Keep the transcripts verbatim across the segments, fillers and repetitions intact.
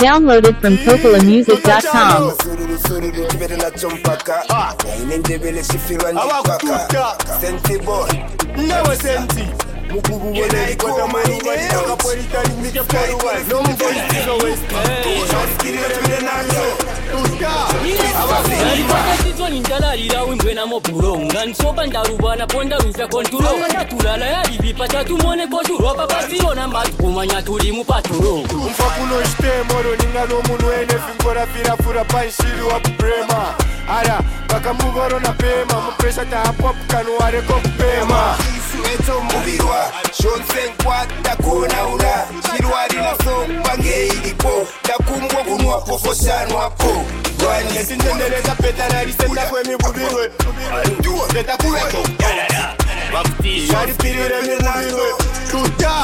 Downloaded from Popola Music dot com. Ara, bakamuboro na pema, mupesa ta pop kanuare kopema. Isu eto mubirwa, shonse nkwata kona ura. Shirwari na so, bange ilipo, takumbwa kunwa pofosano hapo. Wani esindendeleza peta na risenda kwe mibubirwe. Leta kuweko, shari pirire mibubirwe. Tuta,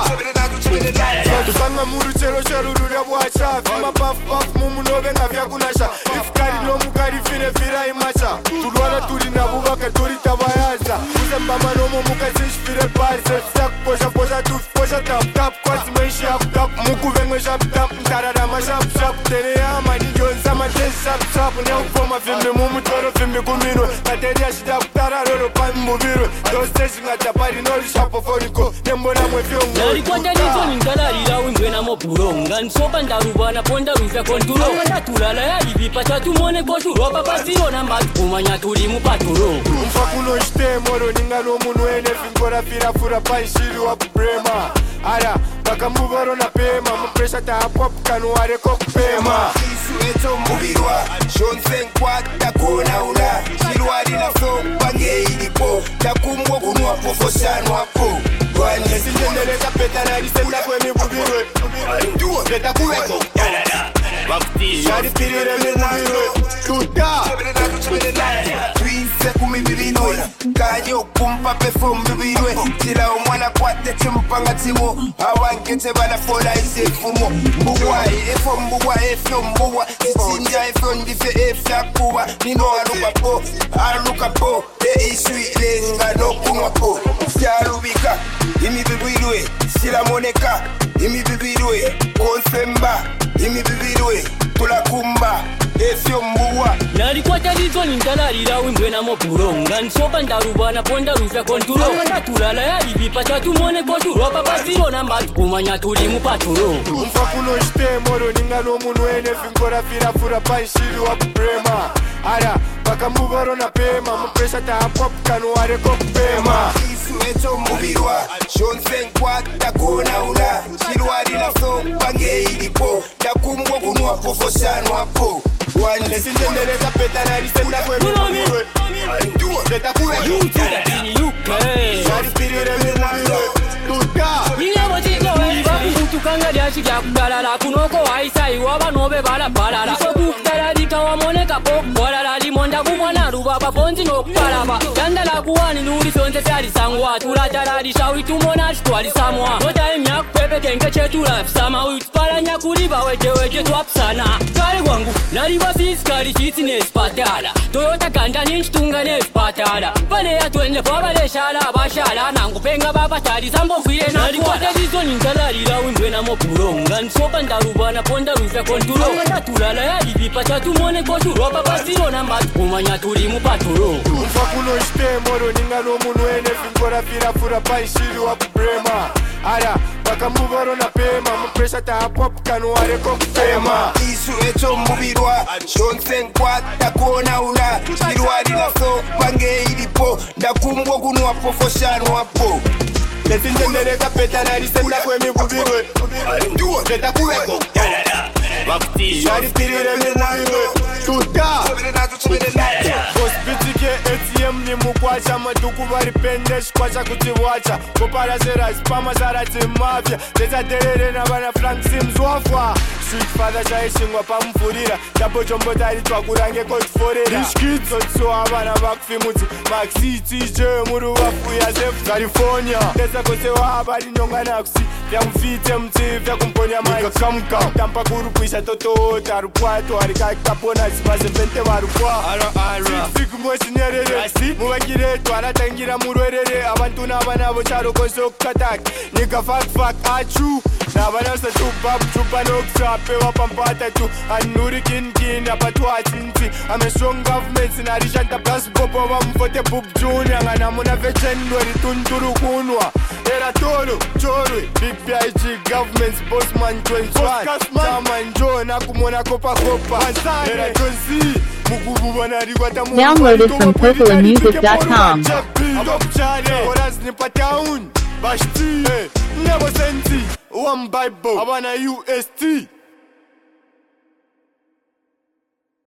Tupanga muru chelo sharuru ya bwacha. Fima paf paf mumu nove na vya kunasha. Ifkari no mukari fine fira imacha. Tulwala turi na bubaka turi tabayaza. Uze mama no mu mukasi shfire parse. Sak posha posha tuf posha tap tap. Kwasi menshi ap tap. Muku vengwe shap tap. Ntarada ma shap shap. Tene ya mani jonza ma ten shap shap. Ne ufoma filme mumu toro filme kumino. Kateri ya shida kutara roro pan mubiro. Doste shinga chapari nori shapo foriko. Nembo na mwe fiongo. Nalikwata nizo ningalalira unjwena moburonga. Nsopa ndarubana ponda ruza konturo. Natulala ya ibipa chatumone koshuro. Papa ziro na matu kumanya tuli mupaturo. Mfakuno ishte moro ningalo munwene. Fingora pira fura pa ishiru wa kuprema. Ara, baka mubaro na pema. Mpresha ta hapwa kanuare kopema. Isu eto mubirwa. Shonse nkwata kona ura. Shirwari na so bange ilipo. Takumbwa kunwa pofosano hapo. Wani esindendeleza peta na risenda kwe mibubirwe. Leta kuweko, shari pirire mibubirwe. Tuta, twise kumibibirwe. Kanyo kumpa pefom bibirwe. Tila umwana kwate chimpanga tiwo. Awankete bala fola ise fumo. Mbuwa efo mbuwa efo mbuwa. Titinja efo ndife efya kuwa. Nino aluka po, aluka po. De isui lenga no kunwa po. Siarubika, imi bibirwe. Sila moneka, imi bibirwe. Konsemba, imi bibirwe. Tulakumba, efyo mbuwa. Nalikwata lizo ningalalira unjwena moburonga. Nsopa ndarubana ponda ruza konturo. Natulala ya ibipa chatumone koshuro. Papa ziro na matu kumanya tuli mupaturo. Mfakuno ishte moro ningalo munwene. Fingora fira fura pa ishiru wa kuprema. Ara, baka mubaro na pema. Mpresha ta hapwa kanuare kopema. Isu eto mubirwa. Shonse nkwata kona ura. Shirwari na so bange ilipo. Takumbwa kunwa pofosano hapo. Wani esindendeleza peta na risenda kwe mibubirwe. Leta kuweko, shari pirire mibubirwe. Tuta, tukanga lyashi lyakugalala kunoko waisa iwaba nobe balabalala sokukutala likawa moneka pokubolala limonda kumwana lubaba fonzi nokubalaba yandala kuwani luli sonse fyalisangwa tulatala lishawi tumona litwalisamwa nota emyakupepe kenke chetula fisama uitupalanya kuliba wejeweje twapusana kale gwangu naliba fisikali chitsi nesipatala toyota kanta ninchitunga nesipatala pale yatwende fwabaleshala abashala nangupenga babataliza mbofwile nalikwata lizo ningalalira unjwena moburonga. Nsopa ndarubana ponda ruza konturo. Natulala ya ibipa chatumone koshuro. Papa ziro na matu kumanya tuli mupaturo. Mfakuno ishte moro ningalo munwene. Fingora pira fura pa ishiru wa kuprema. Ara, baka mubaro na pema. Mpresha ta hapwa kanuare kopema. Isu eto mubirwa. Shonse nkwata kona ura. Shirwari na so bange ilipo. Ndakumbwa kunwa pofosano hapo. Esindendeleza peta na risenda kwe mibubirwe. Leta kuweko, shari pirire mibubirwe. Tuta, hospitike A T M ni mukwacha. Maduku bari pendesh kwacha kutiwacha. Kopara zera spama zara timafya. Leta derere na bana Frank Sims wafwa. Street father shaishingwa pa mfurira. Chapo chombo tari twakurange kotiforera. Rishkids otso abana bakufimuti. Maxi T J muru wafu ya Zef California. Leta kose wa habari nyonga nakusi. vya mfite mti vya kumponya mic come come tampa kuru kuisha toto tarukwa to arika kapona sibaze vente barukwa ara ara siku mwesi nyerere muwagire to aratangira murwerere abantu n'abana bo cyaro koso katak nika fuck fuck achu n'abana se tupa tupa no ksape wa pampata tu anuri kin kin apatwa tinti I'm a strong government sinarishanta plus popo wa mfote pup junior ngana muna vechen weri tunturu kunwa era tolo chorwe big P I G government boss man twenty-one Sama njo na kumona kopa kopa era tonsi mugubu banari kwata mu Downloaded from purple and music dot com. Abopchare oras ni pataun bashti nebo senti one bible abana U S T